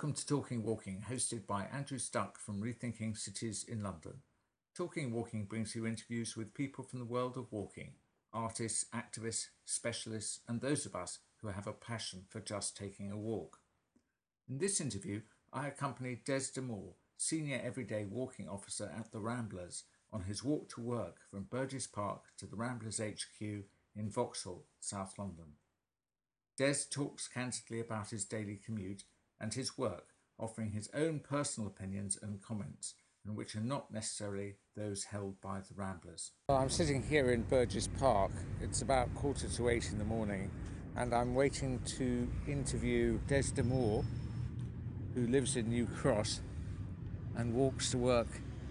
Welcome to Talking Walking, hosted by Andrew Stuck from Rethinking Cities in London. Talking Walking brings you interviews with people from the world of walking, artists, activists, specialists, and those of us who have a passion for just taking a walk. In this interview, I accompany Des D'Amour, Senior Everyday Walking Officer at the Ramblers, on his walk to work from Burgess Park to the Ramblers HQ in Vauxhall, South London. Des talks candidly about his daily commute and his work, offering his own personal opinions and comments, and which are not necessarily those held by the Ramblers. Well, I'm sitting here in Burgess Park. It's about 7:45 in the morning, and I'm waiting to interview Des D'Amour, who lives in New Cross and walks to work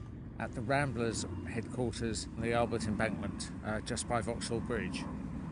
at the Ramblers headquarters on the Albert Embankment, just by Vauxhall Bridge.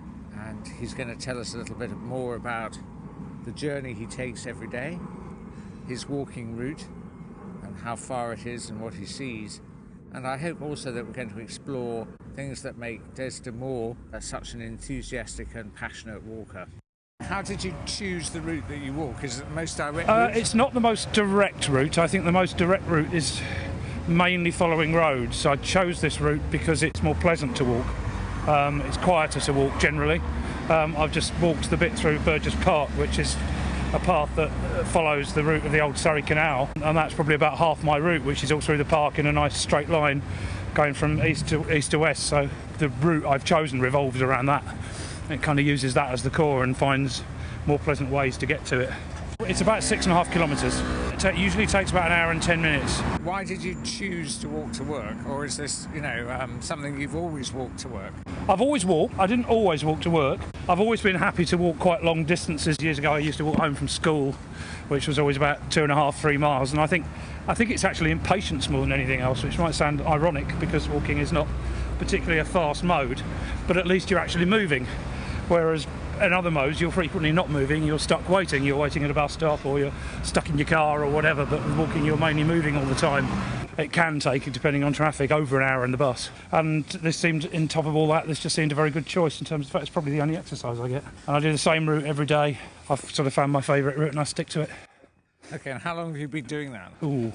And he's going to tell us a little bit more about the journey he takes every day, his walking route, and how far it is and what he sees. And I hope also that we're going to explore things that make Des D'Amour such an enthusiastic and passionate walker. How did you choose the route that you walk? Is it the most direct route? It's not the most direct route. I think the most direct route is mainly following roads. I chose this route because it's more pleasant to walk. It's quieter to walk generally. I've just walked the bit through Burgess Park, which is a path that follows the route of the old Surrey Canal, and that's probably about half my route, which is all through the park in a nice straight line going from east to west. So the route I've chosen revolves around that. It kind of uses that as the core and finds more pleasant ways to get to it. It's about 6.5 kilometres. It usually takes about an hour and 10 minutes. Why did you choose to walk to work? Or is this, something you've always walked to work? I've always walked. I didn't always walk to work. I've always been happy to walk quite long distances. Years ago I used to walk home from school, which was always about 2.5-3 miles. And I think it's actually impatience more than anything else, which might sound ironic because walking is not particularly a fast mode, but at least you're actually moving. Whereas in other modes, you're frequently not moving, you're stuck waiting. You're waiting at a bus stop or you're stuck in your car or whatever, but with walking, you're mainly moving all the time. It can take, depending on traffic, over an hour in the bus. And this seemed, on top of all that, this just seemed a very good choice in terms of the fact it's probably the only exercise I get. And I do the same route every day. I've sort of found my favourite route and I stick to it. Okay, and how long have you been doing that?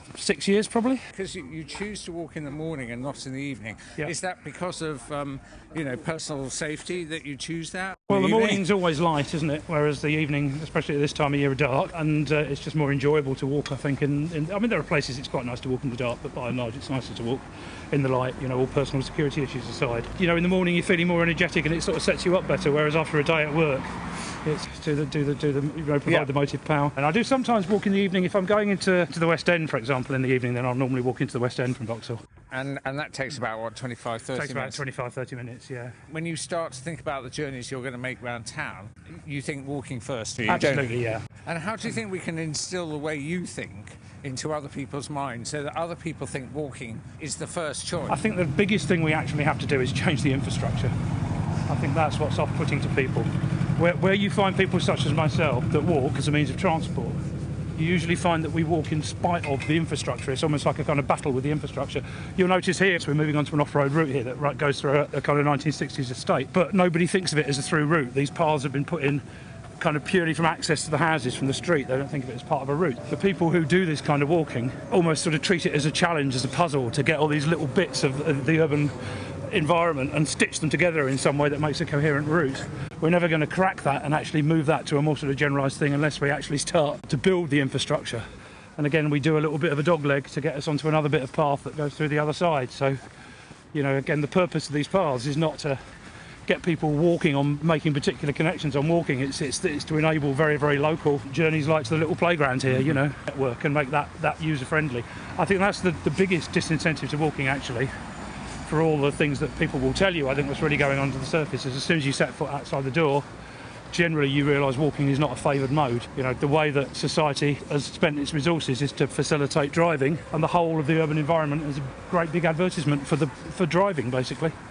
6 years probably. Because you choose to walk in the morning and not in the evening. Yeah. Is that because of, personal safety that you choose that? Well, the morning's always light, isn't it? Whereas the evening, especially at this time of year, are dark. And it's just more enjoyable to walk, I think. There are places it's quite nice to walk in the dark, but by and large it's nicer to walk in the light, all personal security issues aside. In the morning you're feeling more energetic and it sort of sets you up better, whereas after a day at work, it's provide the motive power. And I do sometimes walk in the evening. If I'm going into the West End, for example, in the evening, then I'll normally walk into the West End from Vauxhall. And that takes about, 25, 30 minutes? It takes about 25-30 minutes, yeah. When you start to think about the journeys you're going to make around town, you think walking first, do you? Absolutely, yeah. And how do you think we can instill the way you think into other people's minds so that other people think walking is the first choice? I think the biggest thing we actually have to do is change the infrastructure. I think that's what's off-putting to people. Where you find people such as myself that walk as a means of transport, you usually find that we walk in spite of the infrastructure. It's almost like a kind of battle with the infrastructure. You'll notice here, so we're moving on to an off-road route here that goes through a kind of 1960s estate, but nobody thinks of it as a through route. These paths have been put in kind of purely from access to the houses from the street. They don't think of it as part of a route. The people who do this kind of walking almost sort of treat it as a challenge, as a puzzle, to get all these little bits of the urban environment and stitch them together in some way that makes a coherent route. We're never going to crack that and actually move that to a more sort of generalised thing unless we actually start to build the infrastructure. And again, we do a little bit of a dogleg to get us onto another bit of path that goes through the other side. So, again, the purpose of these paths is not to get people walking on, making particular connections on walking. It's to enable very, very local journeys like to the little playground here, network and make that user-friendly. I think that's the biggest disincentive to walking, actually. For all the things that people will tell you, I think what's really going on to the surface is as soon as you set foot outside the door, generally you realise walking is not a favoured mode. The way that society has spent its resources is to facilitate driving, and the whole of the urban environment is a great big advertisement for driving, basically.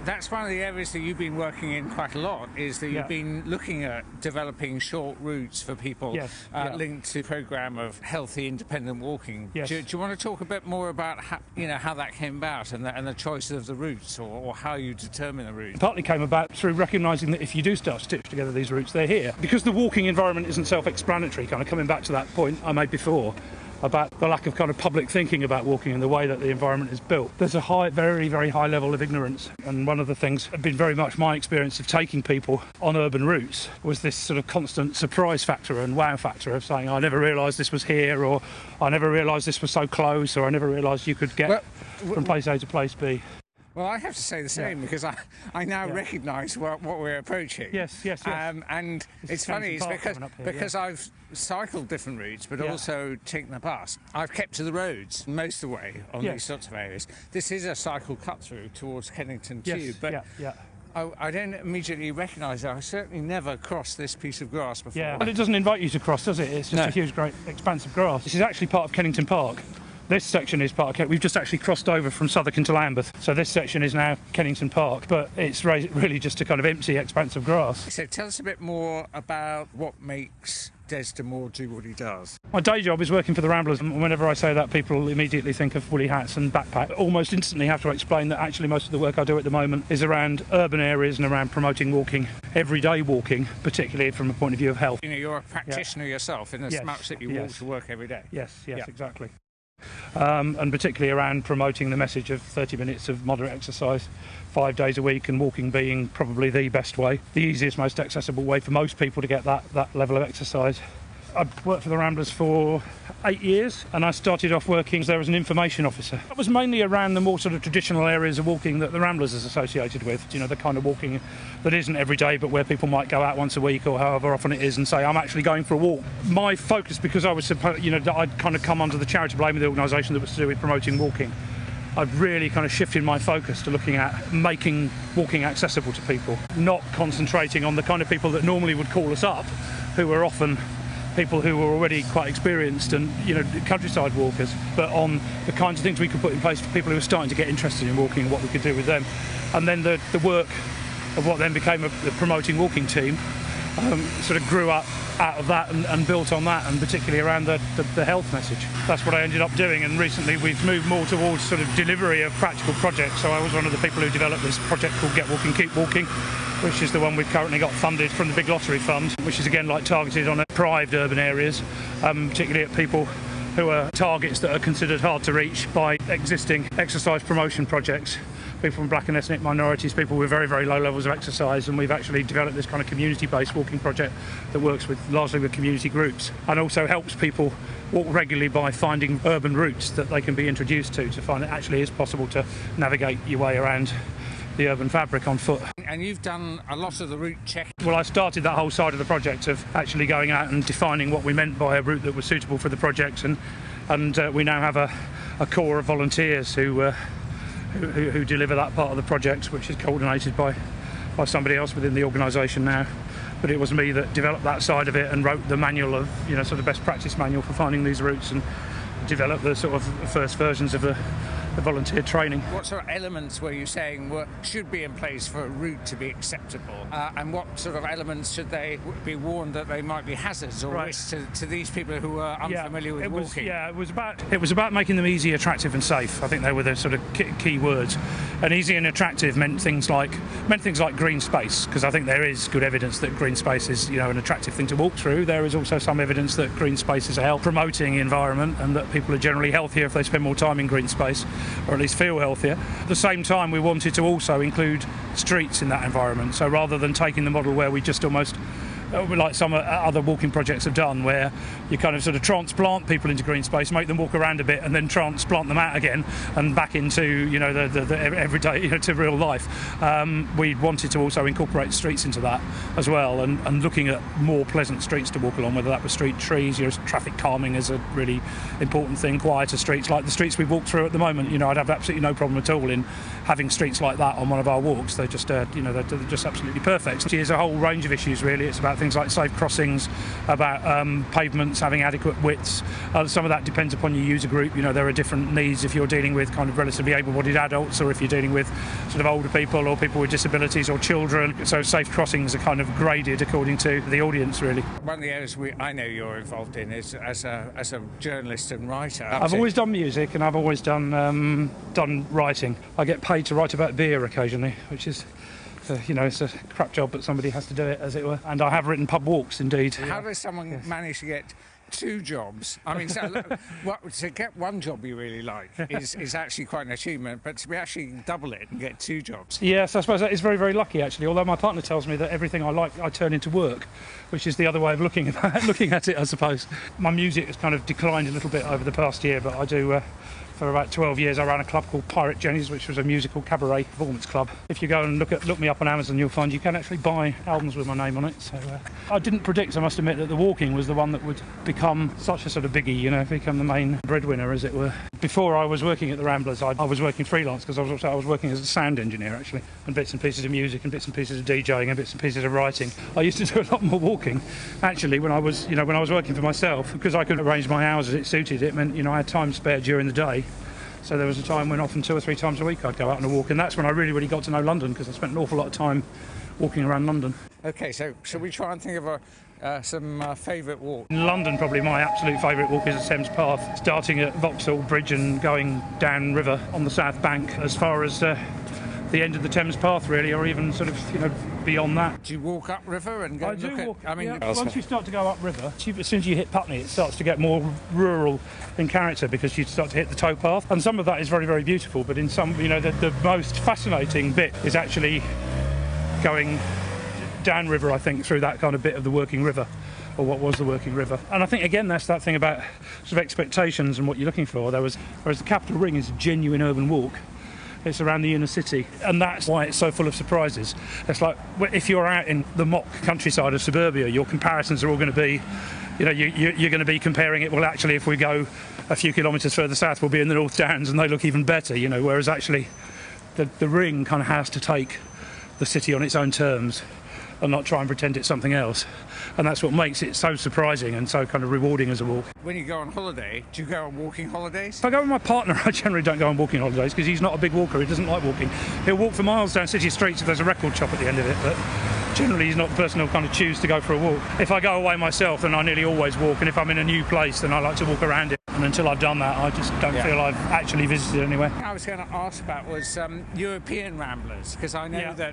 That's one of the areas that you've been working in quite a lot, is that you've been looking at developing short routes for people linked to a programme of healthy, independent walking. Yes. Do you want to talk a bit more about how that came about and the choice of the routes, or how you determine the route? It partly came about through recognising that if you do start to stitch together these routes, they're here. Because the walking environment isn't self-explanatory, kind of coming back to that point I made before, about the lack of kind of public thinking about walking and the way that the environment is built. There's a very, very high level of ignorance, and one of the things that has been very much my experience of taking people on urban routes was this sort of constant surprise factor and wow factor of saying, I never realised this was here, or I never realised this was so close, or I never realised you could get from place A to place B. Well, I have to say the same, because I now recognise what we're approaching. Yes. And it's funny, it's because I've cycled different routes, but also taken the bus. I've kept to the roads most of the way on these sorts of areas. This is a cycle cut through towards Kennington Tube, but I don't immediately recognise it. I certainly never crossed this piece of grass before. Yeah, but it doesn't invite you to cross, does it? It's just a huge, great expanse of grass. This is actually part of Kennington Park. This section is part of We've just actually crossed over from Southerton to Lambeth, so this section is now Kennington Park, but it's really just a kind of empty expanse of grass. So tell us a bit more about what makes Des D'Amour do what he does. My day job is working for the Ramblers, and whenever I say that, people immediately think of woolly hats and backpack. Almost instantly have to explain that actually most of the work I do at the moment is around urban areas and around promoting walking, everyday walking, particularly from a point of view of health. You're a practitioner yourself in as much that you walk to work every day. Yes, exactly. And particularly around promoting the message of 30 minutes of moderate exercise 5 days a week, and walking being probably the best way, the easiest, most accessible way for most people to get that level of exercise. I've worked for the Ramblers for 8 years, and I started off working there as an information officer. That was mainly around the more sort of traditional areas of walking that the Ramblers is associated with, the kind of walking that isn't every day, but where people might go out once a week or however often it is and say, I'm actually going for a walk. My focus, because I was supposed, I'd kind of come under the charitable aim of the organisation that was to do with promoting walking, I've really kind of shifted my focus to looking at making walking accessible to people, not concentrating on the kind of people that normally would call us up, who are often people who were already quite experienced and countryside walkers, but on the kinds of things we could put in place for people who are starting to get interested in walking and what we could do with them. And then the work of what then became the promoting walking team sort of grew up out of that and built on that, and particularly around the health message. That's what I ended up doing, and recently we've moved more towards sort of delivery of practical projects. So I was one of the people who developed this project called Get Walking, Keep Walking, which is the one we've currently got funded from the Big Lottery Fund, which is again targeted on deprived urban areas, particularly at people who are targets that are considered hard to reach by existing exercise promotion projects. People from black and ethnic minorities, people with very, very low levels of exercise, and we've actually developed this kind of community-based walking project that works largely with community groups and also helps people walk regularly by finding urban routes that they can be introduced to find it actually is possible to navigate your way around the urban fabric on foot. And you've done a lot of the route check. Well, I started that whole side of the project of actually going out and defining what we meant by a route that was suitable for the project, and we now have a core of volunteers who deliver that part of the project, which is coordinated by somebody else within the organisation now. But it was me that developed that side of it and wrote the manual of, sort of best practice manual for finding these routes, and developed the sort of first versions of the volunteer training. What sort of elements were you saying should be in place for a route to be acceptable? And what sort of elements should they be warned that they might be hazards or risks to these people who are unfamiliar with walking? It was about making them easy, attractive and safe. I think they were the sort of key words. And easy and attractive meant things like green space, because I think there is good evidence that green space is an attractive thing to walk through. There is also some evidence that green space is a health promoting environment, and that people are generally healthier if they spend more time in green space, or at least feel healthier. At the same time, we wanted to also include streets in that environment. So rather than taking the model where we just almost, like some other walking projects have done, where you kind of sort of transplant people into green space, make them walk around a bit, and then transplant them out again and back into the everyday to real life. We wanted to also incorporate streets into that as well, and looking at more pleasant streets to walk along, whether that was street trees. Traffic calming is a really important thing. Quieter streets, like the streets we walk through at the moment. I'd have absolutely no problem at all in having streets like that on one of our walks. They're just they're just absolutely perfect. It's a whole range of issues really. It's about things like safe crossings, about pavements having adequate widths. Some of that depends upon your user group. You know, there are different needs if you're dealing with kind of relatively able-bodied adults, or if you're dealing with sort of older people or people with disabilities or children. So safe crossings are kind of graded according to the audience, really. One of the areas I know you're involved in is as a journalist and writer. I've always done music, and I've always done writing. I get paid to write about beer occasionally, which is, you know, it's a crap job, but somebody has to do it, as it were. And I have written pub walks, indeed. How does someone manage to get 2 jobs? I mean, to get one job you really like is actually quite an achievement, but to be actually double it and get 2 jobs. Yes, I suppose that is very, very lucky, actually, although my partner tells me that everything I like I turn into work, which is the other way of looking at it, I suppose. My music has kind of declined a little bit over the past year, but I do... For about 12 years, I ran a club called Pirate Jenny's, which was a musical cabaret performance club. If you go and look me up on Amazon, you'll find you can actually buy albums with my name on it. So I didn't predict, I must admit, that the walking was the one that would become such a sort of biggie, you know, become the main breadwinner, as it were. Before I was working at the Ramblers, I was working freelance, because I was working as a sound engineer, actually, and bits and pieces of music and bits and pieces of DJing and bits and pieces of writing. I used to do a lot more walking, actually, when I was working for myself, because I could arrange my hours as it suited. It meant, you know, I had time spare during the day. So there was a time when often 2 or 3 times a week I'd go out on a walk, and that's when I really, really got to know London, because I spent an awful lot of time walking around London. OK, so shall we try and think of some favourite walks? In London, probably my absolute favourite walk is the Thames Path, starting at Vauxhall Bridge and going down river on the South Bank as far as the end of the Thames Path, really, or even sort of, you know, beyond that. Do you walk upriver and go I and do look walk, at... I mean, yeah. Once you start to go upriver, as soon as you hit Putney, it starts to get more rural in character, because you start to hit the towpath, and some of that is very, very beautiful, but in some, you know, the most fascinating bit is actually going downriver, I think, through that kind of bit of the working river, or what was the working river. And I think, again, that's that thing about sort of expectations and what you're looking for. Whereas the Capital Ring is a genuine urban walk. It's around the inner city, and that's why it's so full of surprises. It's like, if you're out in the mock countryside of suburbia, your comparisons are all going to be, you know, you're going to be comparing it, well, actually, if we go a few kilometres further south, we'll be in the North Downs, and they look even better, you know, whereas actually the Ring kind of has to take the city on its own terms and not try and pretend it's something else. And that's what makes it so surprising and so kind of rewarding as a walk. When you go on holiday, do you go on walking holidays? If I go with my partner, I generally don't go on walking holidays, because he's not a big walker. He doesn't like walking. He'll walk for miles down city streets if there's a record shop at the end of it, but generally he's not the person who'll kind of choose to go for a walk. If I go away myself, then I nearly always walk, and if I'm in a new place, then I like to walk around it. And until I've done that, I just don't feel I've actually visited anywhere. I was going to ask about was European Ramblers, because I know that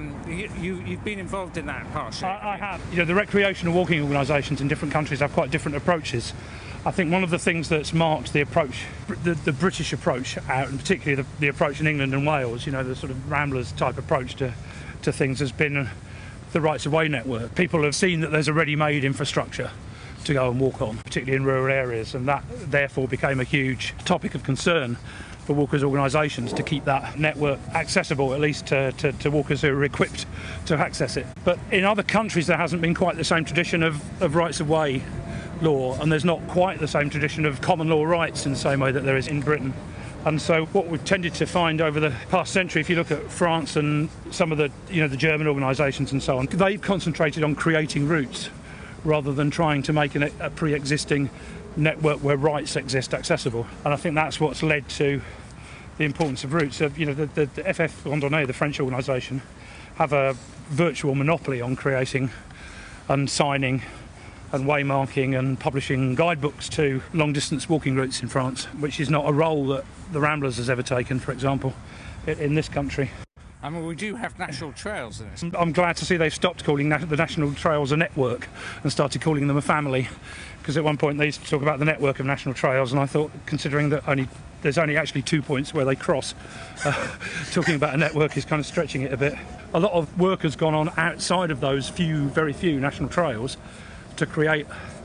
you've been involved in that partially. I have. You know, the recreational walking organisations in different countries have quite different approaches. I think one of the things that's marked the approach, the British approach out, and particularly the approach in England and Wales, you know, the sort of Ramblers type approach to things, has been the Rights of Way network. People have seen that there's a ready-made infrastructure to go and walk on, particularly in rural areas, and that therefore became a huge topic of concern for walkers' organisations, to keep that network accessible, at least to walkers who are equipped to access it. But in other countries there hasn't been quite the same tradition of rights of way law, and there's not quite the same tradition of common law rights in the same way that there is in Britain. And so what we've tended to find over the past century, if you look at France and some of the German organisations and so on, they've concentrated on creating routes rather than trying to make a pre-existing network where rights exist accessible. And I think that's what's led to the importance of routes. The FF Randonnée, the French organisation, have a virtual monopoly on creating and signing and waymarking and publishing guidebooks to long-distance walking routes in France, which is not a role that the Ramblers has ever taken, for example, in this country. I mean, we do have national trails in this. I'm glad to see they've stopped calling the national trails a network and started calling them a family, because at one point they used to talk about the network of national trails, and I thought, considering that there's only actually 2 points where they cross, talking about a network is kind of stretching it a bit. A lot of work has gone on outside of those very few national trails to create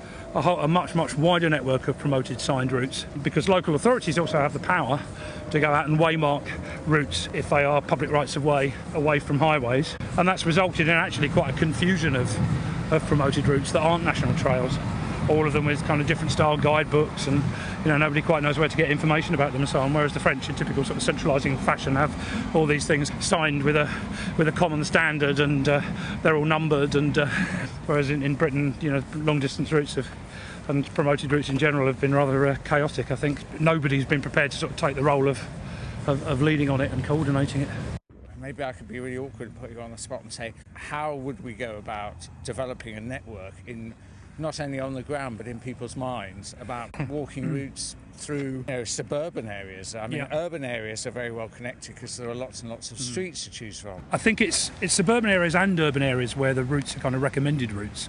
a much, much wider network of promoted signed routes, because local authorities also have the power to go out and waymark routes if they are public rights of way away from highways, and that's resulted in actually quite a confusion of promoted routes that aren't national trails, all of them with kind of different style guidebooks, and nobody quite knows where to get information about them and so on, whereas the French, in typical sort of centralising fashion, have all these things signed with a common standard, and they're all numbered, and whereas in Britain, long distance routes and promoted routes in general have been rather chaotic. I think nobody's been prepared to sort of take the role of leading on it and coordinating it. Maybe I could be really awkward and put you on the spot and say, how would we go about developing a network in not only on the ground but in people's minds about walking routes through suburban areas? I mean, urban areas are very well connected because there are lots and lots of streets to choose from. I think it's suburban areas and urban areas where the routes are kind of recommended routes.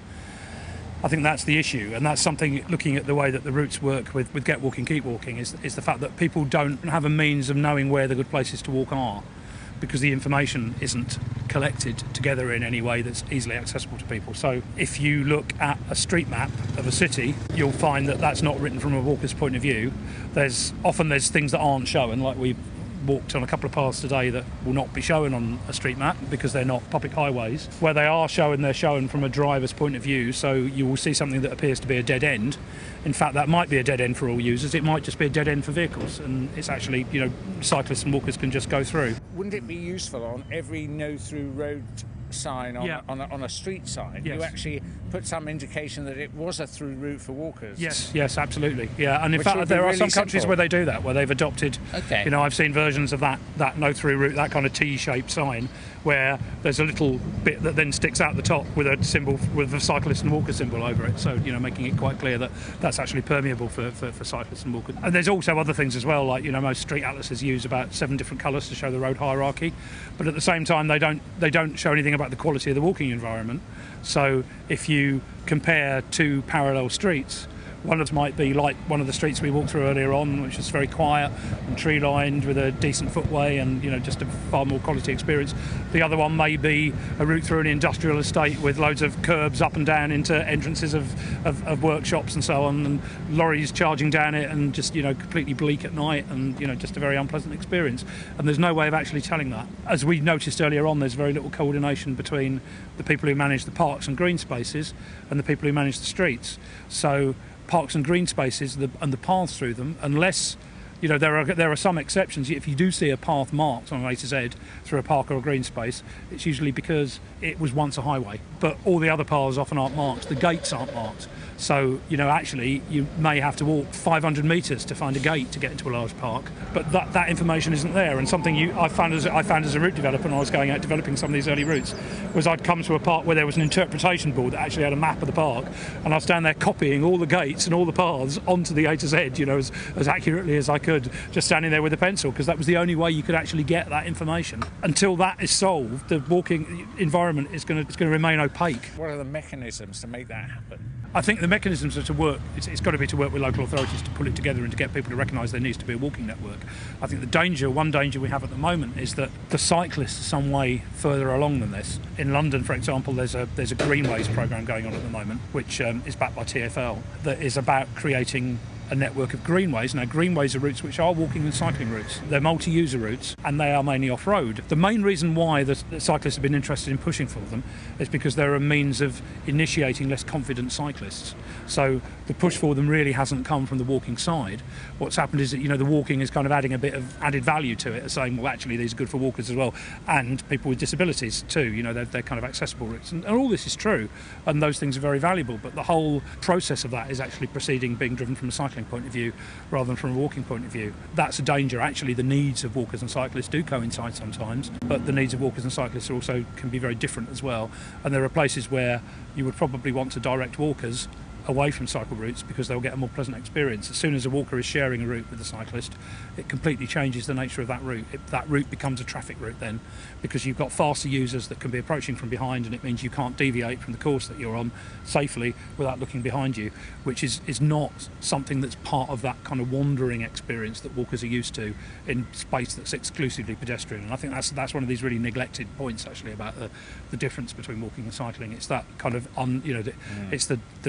I think that's the issue, and that's something, looking at the way that the routes work with Get Walking, Keep Walking, is the fact that people don't have a means of knowing where the good places to walk are, because the information isn't collected together in any way that's easily accessible to people. So if you look at a street map of a city, you'll find that that's not written from a walker's point of view. There's things that aren't shown, like we walked on a couple of paths today that will not be shown on a street map because they're not public highways. Where they are shown, they're shown from a driver's point of view, so you will see something that appears to be a dead end. In fact, that might be a dead end for all users. It might just be a dead end for vehicles, and it's actually, cyclists and walkers can just go through. Wouldn't it be useful on every no-through road sign on a street sign, you actually put some indication that it was a through route for walkers? Yes, absolutely. Yeah, and in fact, there are some countries where they do that, where they've adopted. Okay. I've seen versions of that no through route, that kind of T-shaped sign, where there's a little bit that then sticks out the top with a symbol, with a cyclist and walker symbol over it. So making it quite clear that that's actually permeable for cyclists and walkers. And there's also other things as well, like most street atlases use about 7 different colours to show the road hierarchy, but at the same time they don't show anything about the quality of the walking environment. So if you compare 2 parallel streets, one of them might be like one of the streets we walked through earlier on, which is very quiet and tree lined with a decent footway and just a far more quality experience. The other one may be a route through an industrial estate with loads of curbs up and down into entrances of workshops and so on, and lorries charging down it, and just completely bleak at night, and just a very unpleasant experience. And there's no way of actually telling that. As we noticed earlier on, there's very little coordination between the people who manage the parks and green spaces and the people who manage the streets. So parks and green spaces and the paths through them, unless there are some exceptions. If you do see a path marked on an A to Z through a park or a green space, it's usually because it was once a highway. But all the other paths often aren't marked. The gates aren't marked. So, actually, you may have to walk 500 metres to find a gate to get into a large park. But that information isn't there. And something I found as a route developer when I was going out developing some of these early routes was I'd come to a park where there was an interpretation board that actually had a map of the park, and I was down there copying all the gates and all the paths onto the A to Z, as accurately as I could, just standing there with a pencil, because that was the only way you could actually get that information. Until that is solved, the walking environment is going to remain opaque. What are the mechanisms to make that happen? I think the mechanisms are to work. It's got to be to work with local authorities to pull it together and to get people to recognise there needs to be a walking network. I think one danger we have at the moment is that the cyclists are some way further along than this. In London, for example, there's a Greenways programme going on at the moment, which is backed by TfL, that is about creating a network of greenways. Now, greenways are routes which are walking and cycling routes. They're multi-user routes, and they are mainly off-road. The main reason why the cyclists have been interested in pushing for them is because they're a means of initiating less confident cyclists. So the push for them really hasn't come from the walking side. What's happened is that the walking is kind of adding a bit of added value to it, saying, well, actually these are good for walkers as well, and people with disabilities too. They're kind of accessible routes, and all this is true, and those things are very valuable. But the whole process of that is actually being driven from a cycling point of view rather than from a walking point of view. That's a danger. Actually, the needs of walkers and cyclists do coincide sometimes, but the needs of walkers and cyclists can be very different as well. And there are places where you would probably want to direct walkers away from cycle routes because they'll get a more pleasant experience. As soon as a walker is sharing a route with a cyclist, it completely changes the nature of that route. That route becomes a traffic route then, because you've got faster users that can be approaching from behind, and it means you can't deviate from the course that you're on safely without looking behind you, which is not something that's part of that kind of wandering experience that walkers are used to in space that's exclusively pedestrian. And I think that's one of these really neglected points actually about the difference between walking and cycling. It's that kind of it's the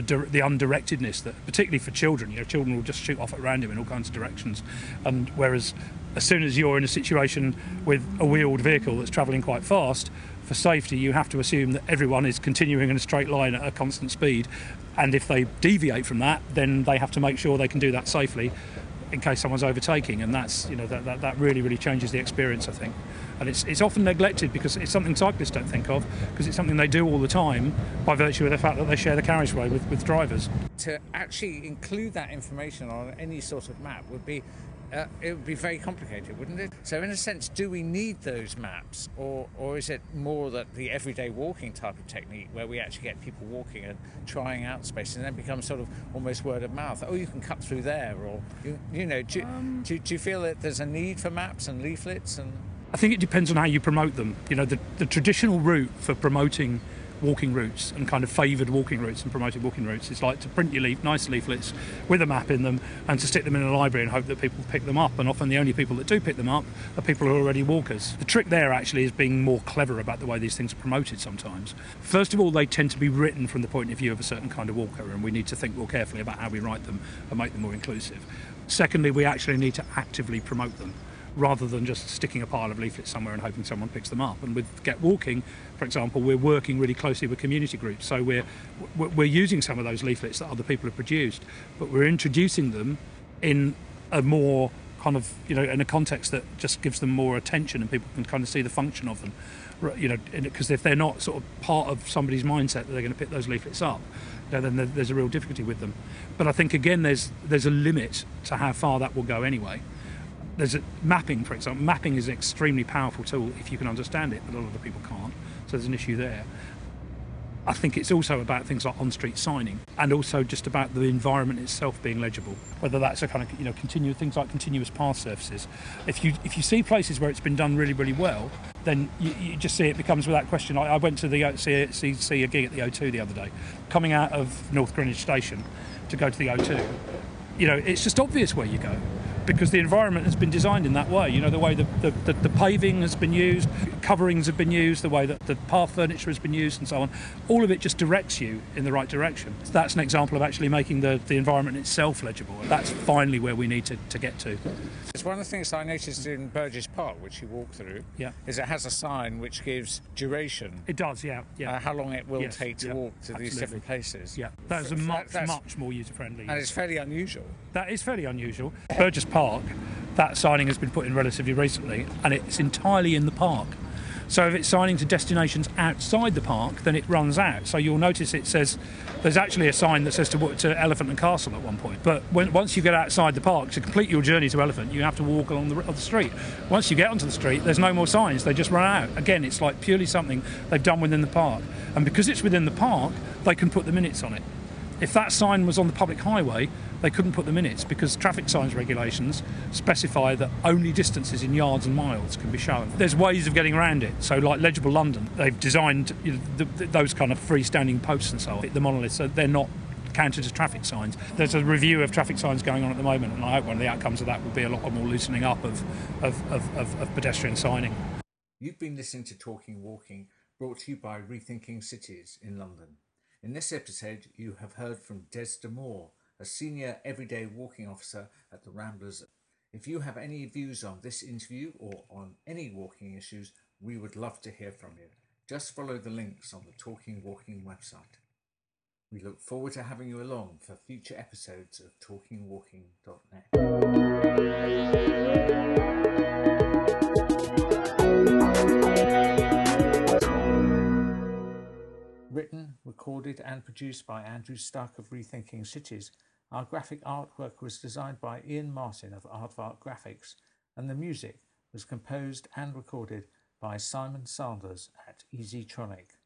undirectedness that, particularly for children, children will just shoot off at random in all kinds of directions, and whereas as soon as you're in a situation with a wheeled vehicle that's travelling quite fast, for safety you have to assume that everyone is continuing in a straight line at a constant speed, and if they deviate from that, then they have to make sure they can do that safely in case someone's overtaking, and that's that really changes the experience, I think. And it's often neglected because it's something cyclists don't think of, because it's something they do all the time by virtue of the fact that they share the carriageway with drivers. To actually include that information on any sort of map would be it would be very complicated, wouldn't it? So in a sense, do we need those maps, or is it more that the everyday walking type of technique where we actually get people walking and trying out spaces, and then becomes sort of almost word of mouth? Oh, you can cut through there, or do you feel that there's a need for maps and leaflets? And I think it depends on how you promote them. The traditional route for promoting walking routes and kind of favoured walking routes and promoted walking routes is like to print your nice leaflets with a map in them and to stick them in a library and hope that people pick them up, and often the only people that do pick them up are people who are already walkers. The trick there actually is being more clever about the way these things are promoted sometimes. First of all, they tend to be written from the point of view of a certain kind of walker, and we need to think more carefully about how we write them and make them more inclusive. Secondly, we actually need to actively promote them, rather than just sticking a pile of leaflets somewhere and hoping someone picks them up. And with Get Walking, for example, we're working really closely with community groups. So we're using some of those leaflets that other people have produced, but we're introducing them in a more kind of, in a context that just gives them more attention and people can kind of see the function of them. Because if they're not sort of part of somebody's mindset that they're going to pick those leaflets up, then there's a real difficulty with them. But I think, again, there's a limit to how far that will go anyway. There's mapping, for example. Mapping is an extremely powerful tool if you can understand it, but a lot of people can't. So there's an issue there. I think it's also about things like on-street signing, and also just about the environment itself being legible. Whether that's a kind of continuous things like continuous path surfaces. If you see places where it's been done really well, then you just see it becomes without question. I went to see a gig at the O2 the other day, coming out of North Greenwich Station to go to the O2. It's just obvious where you go, because the environment has been designed in that way. The way the paving has been used, coverings have been used, the way that the path furniture has been used and so on. All of it just directs you in the right direction. That's an example of actually making the environment itself legible. That's finally where we need to get to. It's one of the things I noticed in Burgess Park, which you walk through, is it has a sign which gives duration. It does, yeah. How long it will take to walk to these different places. Yeah, that's much more user-friendly. And it's fairly unusual. That is fairly unusual. Burgess Park, that signing has been put in relatively recently, and it's entirely in the park. So if it's signing to destinations outside the park, then it runs out. So you'll notice it says, there's actually a sign that says to Elephant and Castle at one point. But once you get outside the park, to complete your journey to Elephant, you have to walk along the street. Once you get onto the street, there's no more signs, they just run out. Again, it's like purely something they've done within the park. And because it's within the park, they can put the minutes on it. If that sign was on the public highway, they couldn't put the minutes, because traffic signs regulations specify that only distances in yards and miles can be shown. There's ways of getting around it. So like Legible London, they've designed those kind of freestanding posts and so on, the monoliths, so they're not counted as traffic signs. There's a review of traffic signs going on at the moment, and I hope one of the outcomes of that will be a lot more loosening up of pedestrian signing. You've been listening to Talking Walking, brought to you by Rethinking Cities in London. In this episode, you have heard from Des D'Amour, a senior everyday walking officer at the Ramblers. If you have any views on this interview or on any walking issues, we would love to hear from you. Just follow the links on the Talking Walking website. We look forward to having you along for future episodes of talkingwalking.net. Written, recorded and produced by Andrew Stuck of Rethinking Cities. Our graphic artwork was designed by Ian Martin of Aardvark Graphics, and the music was composed and recorded by Simon Sanders at EasyTronic.